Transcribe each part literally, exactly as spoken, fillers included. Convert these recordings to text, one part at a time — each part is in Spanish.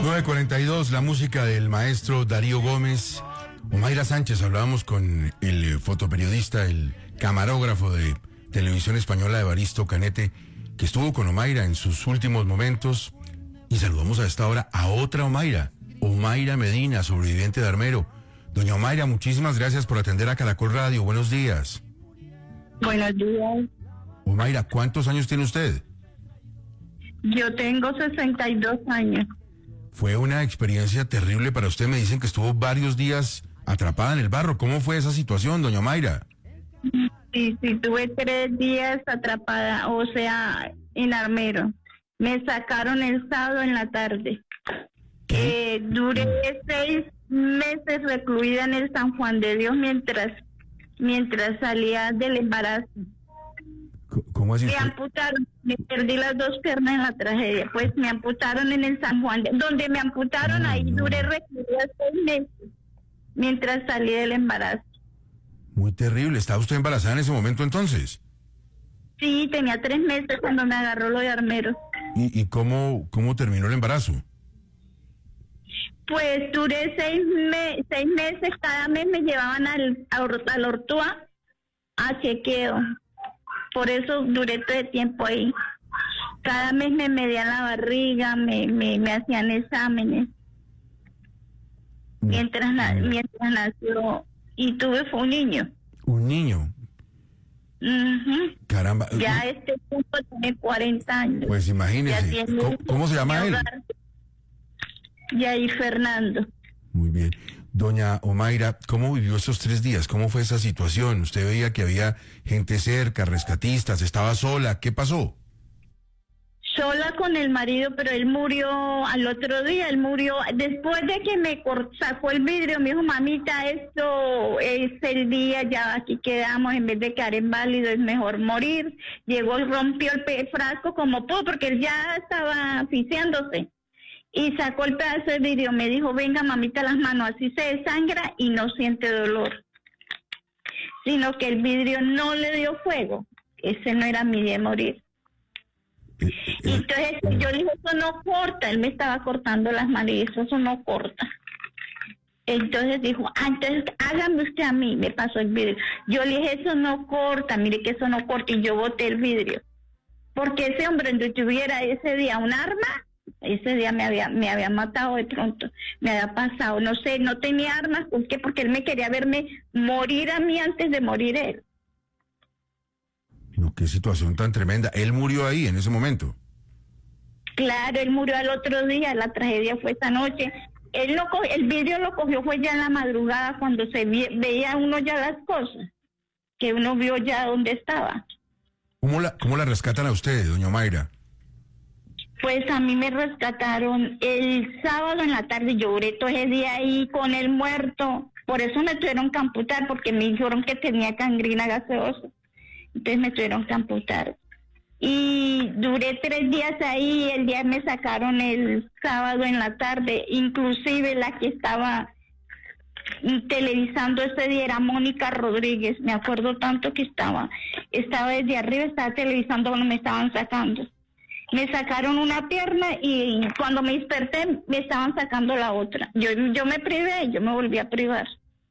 nueve cuarenta y dos, la música del maestro Darío Gómez. Omaira Sánchez, hablábamos con el fotoperiodista, el camarógrafo de Televisión Española, Evaristo Canete, que estuvo con Omaira en sus últimos momentos. Y saludamos a esta hora a otra Omaira, Omaira Medina, sobreviviente de Armero. Doña Omaira, muchísimas gracias por atender a Caracol Radio. Buenos días. Buenos días. Omaira, ¿cuántos años tiene usted? Yo tengo sesenta y dos años. Fue una experiencia terrible para usted. Me dicen que estuvo varios días atrapada en el barro. ¿Cómo fue esa situación, doña Omaira? Sí, sí, tuve tres días atrapada, o sea, en Armero. Me sacaron el sábado en la tarde. Eh, duré seis meses recluida en el San Juan de Dios mientras, mientras salía del embarazo. ¿Cómo así? Me amputaron, me perdí las dos piernas en la tragedia, pues me amputaron en el San Juan, de, donde me amputaron, no, ahí no. Duré recluida seis meses, mientras salí del embarazo. Muy terrible, ¿estaba usted embarazada en ese momento entonces? Sí, tenía tres meses cuando me agarró lo de Armero. ¿Y, y cómo, cómo terminó el embarazo? Pues duré seis, me, seis meses, cada mes me llevaban al, al Ortúa a chequeo. Por eso duré todo el tiempo ahí. Cada mes me medían la barriga, me, me, me hacían exámenes. Mientras, na, mientras nació, y tuve fue un niño. ¿Un niño? Uh-huh. Caramba. Ya uh, este punto tiene cuarenta años. Pues imagínese. ¿Cómo, ¿Cómo se llama él? Y ahí Fernando. Muy bien. Doña Omaira, ¿cómo vivió esos tres días? ¿Cómo fue esa situación? Usted veía que había gente cerca, rescatistas, estaba sola. ¿Qué pasó? Sola con el marido, pero él murió al otro día. Él murió después de que me sacó el vidrio. Me dijo, mamita, esto es el día, ya aquí quedamos. En vez de quedar inválido, es mejor morir. Llegó, rompió el frasco como pudo, porque él ya estaba asfixiándose. Y sacó el pedazo de vidrio, me dijo, venga mamita las manos, así se desangra y no siente dolor. Sino que el vidrio no le dio fuego, ese no era mi día de morir. Y entonces yo le dije, eso no corta, él me estaba cortando las manos y eso, eso no corta. Entonces dijo, ah, entonces hágame usted a mí, me pasó el vidrio. Yo le dije, eso no corta, mire que eso no corta, y yo boté el vidrio. Porque ese hombre, donde tuviera ese día un arma, ese día me había me había matado de pronto, me había pasado, no sé, no tenía armas, ¿por qué? Porque él me quería verme morir a mí antes de morir él. No, qué situación tan tremenda. Él murió ahí en ese momento. Claro, él murió al otro día, la tragedia fue esta noche. Él lo cogió, el vidrio lo cogió fue ya en la madrugada cuando se ve, veía uno ya las cosas, que uno vio ya dónde estaba. ¿Cómo la, cómo la rescatan a usted, doña Omaira? Pues a mí me rescataron el sábado en la tarde, yo duré todo ese día ahí con el muerto, por eso me tuvieron que amputar, porque me dijeron que tenía gangrena gaseosa, entonces me tuvieron que amputar. Y duré tres días ahí, el día me sacaron el sábado en la tarde, inclusive la que estaba televisando ese día era Mónica Rodríguez, me acuerdo tanto que estaba, estaba desde arriba, estaba televisando cuando me estaban sacando. Me sacaron una pierna y cuando me desperté me estaban sacando la otra. Yo, yo me privé, yo me volví a privar.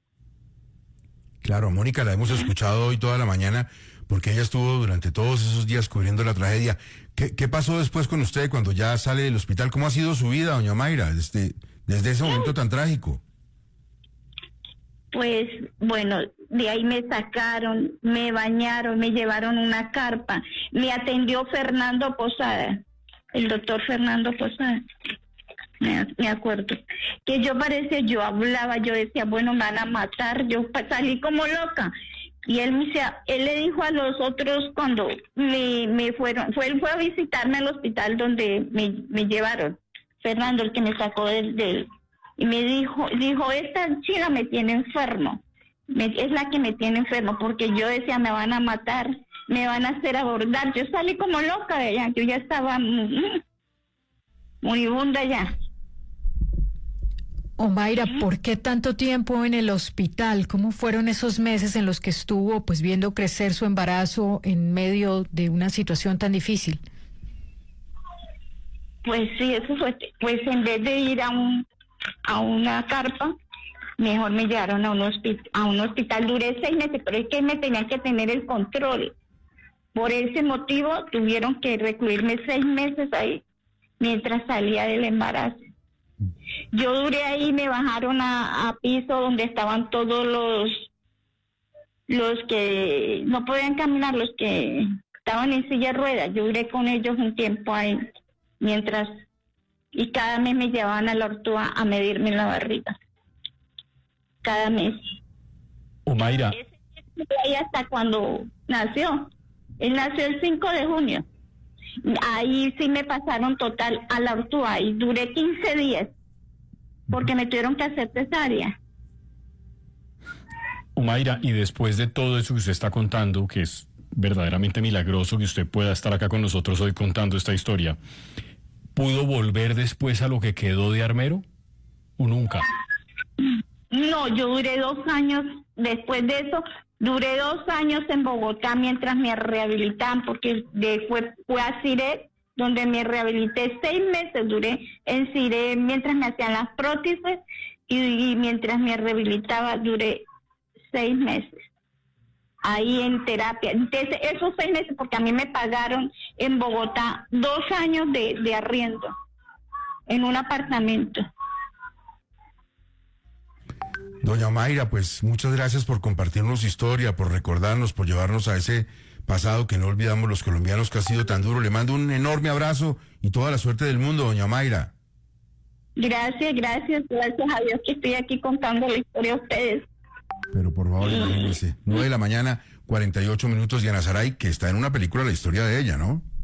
Claro, Mónica la hemos escuchado hoy toda la mañana porque ella estuvo durante todos esos días cubriendo la tragedia. ¿Qué, qué pasó después con usted cuando ya sale del hospital? ¿Cómo ha sido su vida, doña Omaira, desde, desde ese momento tan trágico? Pues, bueno, de ahí me sacaron, me bañaron, me llevaron una carpa. Me atendió Fernando Posada, el doctor Fernando Posada. Me, me acuerdo. Que yo parecía, yo hablaba, yo decía, bueno, me van a matar. Yo salí como loca. Y él, me decía, él le dijo a los otros cuando me, me fueron, fue, él fue a visitarme al hospital donde me, me llevaron. Fernando, el que me sacó del... del y me dijo, dijo, esta china me tiene enfermo, me, es la que me tiene enfermo, porque yo decía, me van a matar, me van a hacer abordar. Yo salí como loca de allá, yo ya estaba mm, moribunda ya. Omaira, ¿por qué tanto tiempo en el hospital? ¿Cómo fueron esos meses en los que estuvo pues viendo crecer su embarazo en medio de una situación tan difícil? Pues sí, eso fue, pues en vez de ir a un a una carpa, mejor me llevaron a un hospital, a un hospital. Duré seis meses, pero es que me tenían que tener el control. Por ese motivo tuvieron que recluirme seis meses ahí mientras salía del embarazo. Yo duré ahí, me bajaron a, a piso donde estaban todos los los que no podían caminar, los que estaban en silla de ruedas. Yo duré con ellos un tiempo ahí, mientras, y cada mes me llevaban a la ortúa a medirme la barriga. Cada mes. Omaira. Ese ahí hasta cuando nació. Él nació el cinco de junio. Ahí sí me pasaron total a la ortúa y duré quince días porque me tuvieron que hacer cesárea. Omaira, y después de todo eso que usted está contando, que es verdaderamente milagroso que usted pueda estar acá con nosotros hoy contando esta historia, ¿pudo volver después a lo que quedó de armero o nunca? No, yo duré dos años, después de eso, duré dos años en Bogotá mientras me rehabilitaban, porque de, fue, fue a Cire, donde me rehabilité seis meses, duré en Cire mientras me hacían las prótesis y, y mientras me rehabilitaba duré seis meses ahí en terapia. Entonces, esos seis meses, porque a mí me pagaron en Bogotá dos años de, de arriendo en un apartamento. Doña Omaira, pues muchas gracias por compartirnos su historia, por recordarnos, por llevarnos a ese pasado que no olvidamos los colombianos, que ha sido tan duro. Le mando un enorme abrazo y toda la suerte del mundo, doña Omaira. Gracias, gracias, gracias a Dios que estoy aquí contando la historia a ustedes. Pero por favor, imagínense, nueve de la mañana, cuarenta y ocho minutos, Diana Saray, que está en una película la historia de ella, ¿no?